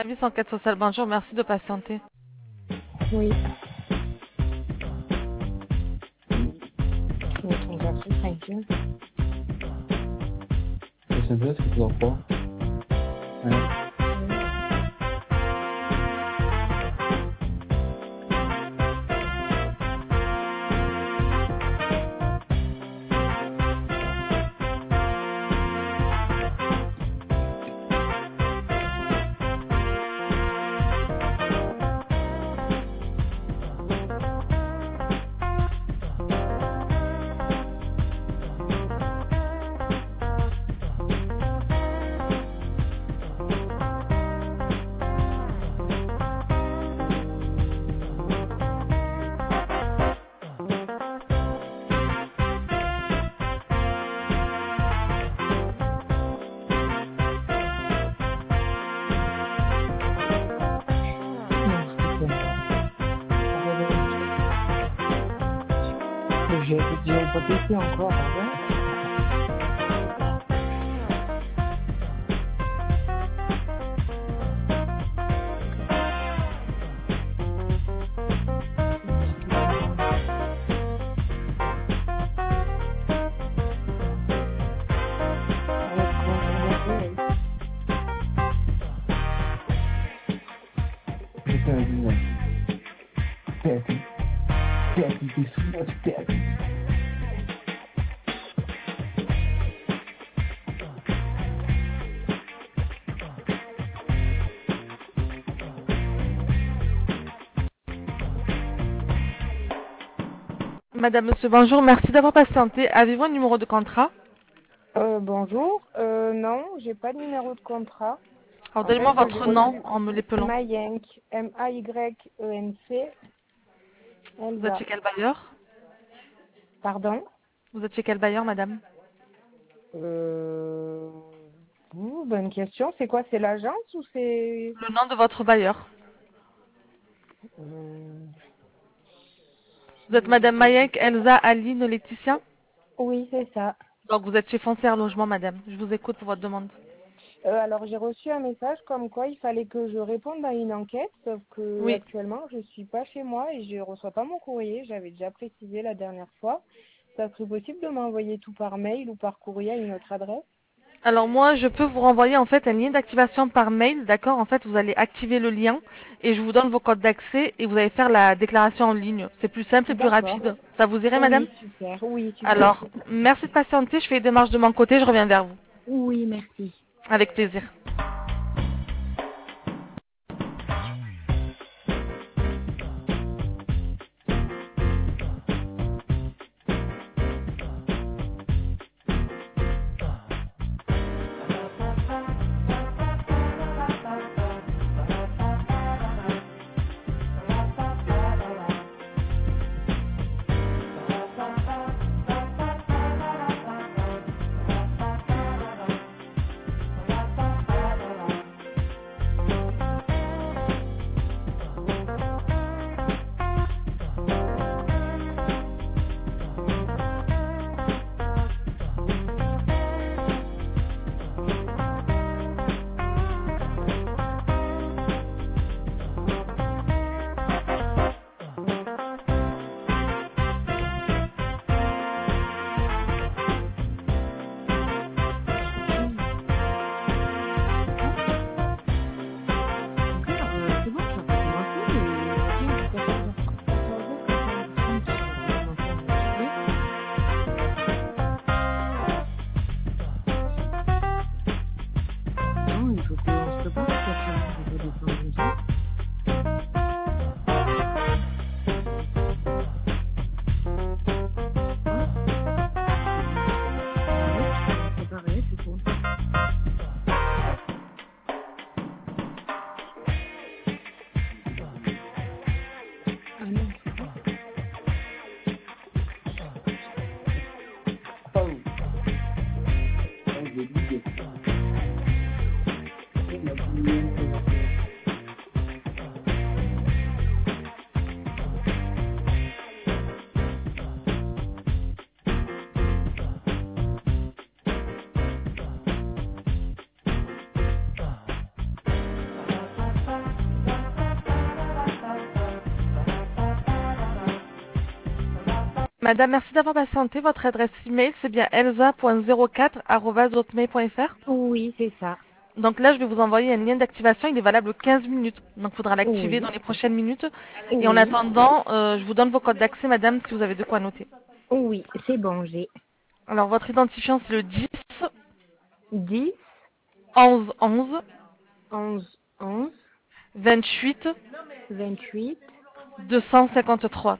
service enquête sociale. Bonjour, merci de patienter. Oui. Ton café, tranquille. Ça s'intéresse, c'est toujours froid. Ouais. Non, s'il te plaît. Arrête de j'ai pas pété encore, arrête. Arrête, prends ton café, oui. J'étais à la dîner. Tête. Tête, il était sous la tête. Madame, monsieur, bonjour, merci d'avoir patienté. Avez-vous un numéro de contrat? Bonjour. Non, j'ai pas de numéro de contrat. Alors, En donnez-moi fait, j'ai votre nom reçu en me l'épelant. Mayenk, M-A-Y-E-N-C, Vous êtes Elsa. chez quel bailleur? Pardon? Vous êtes chez quel bailleur, madame? Bonne question. C'est quoi? C'est l'agence ou c'est... Le nom de votre bailleur. Euh, Vous êtes madame Mayek, Elsa, Aline, Laetitia? Oui, c'est ça. Donc, vous êtes chez Foncière Logement, madame. Je vous écoute pour votre demande. Alors, j'ai reçu un message comme quoi il fallait que je réponde à une enquête, sauf que Oui. actuellement, je suis pas chez moi et je reçois pas mon courrier. J'avais déjà précisé la dernière fois. Ça serait possible de m'envoyer tout par mail ou par courrier à une autre adresse? Alors moi, je peux vous renvoyer en fait un lien d'activation par mail, d'accord? En fait, vous allez activer le lien et je vous donne vos codes d'accès et vous allez faire la déclaration en ligne. C'est plus simple et plus D'accord. rapide. Ça vous irait, madame? Oui, super. Oui, super. Alors, merci de patienter. Je fais les démarches de mon côté. Je reviens vers vous. Oui, merci. Avec plaisir. C'est bon, ça peut commencer, mais tiens, 14h30, ça peut commencer à m'occuper. Non, il faut qu'on se prépare, peut-être, on peut descendre comme ça. Hein? C'est pareil, c'est tout. Ah non, c'est pas. Oh. Ouais, j'ai dit que- on a dit, Madame, merci d'avoir patienté. Votre adresse email, c'est bien elsa.04@hotmail.fr. Oui, c'est ça. Donc là, je vais vous envoyer un lien d'activation. Il est valable 15 minutes. Donc, il faudra l'activer dans Oui, les prochaines minutes. Et en oui, attendant, je vous donne vos codes d'accès, madame, si vous avez de quoi noter. oui, c'est bon, j'ai Alors, votre identifiant, c'est le 10 10, 11 11 11, 11, 28 28, 253.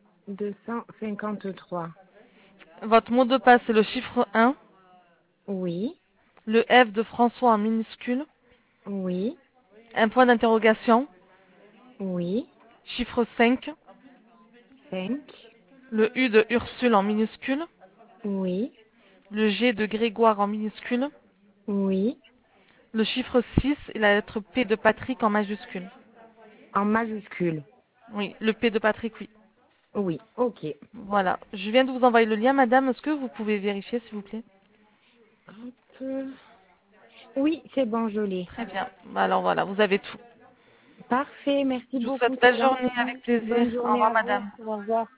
253. Votre mot de passe, c'est le chiffre 1, Oui, le F de François en minuscule, oui, un point d'interrogation, oui, chiffre 5, 5, le U de Ursule en minuscule, oui, le G de Grégoire en minuscule, oui, le chiffre 6 et la lettre P de Patrick en majuscule. en majuscule. Oui, le P de Patrick, oui. Oui, ok. Voilà. Je viens de vous envoyer le lien, madame. Est-ce que vous pouvez vérifier, s'il vous plaît? Hop. Oui, c'est bon, je l'ai. Très bien. Alors voilà, vous avez tout. Parfait, merci Je vous beaucoup, souhaite c'est belle journée avec gentil. plaisir. Bonne Au journée revoir, à vous. madame. Au revoir.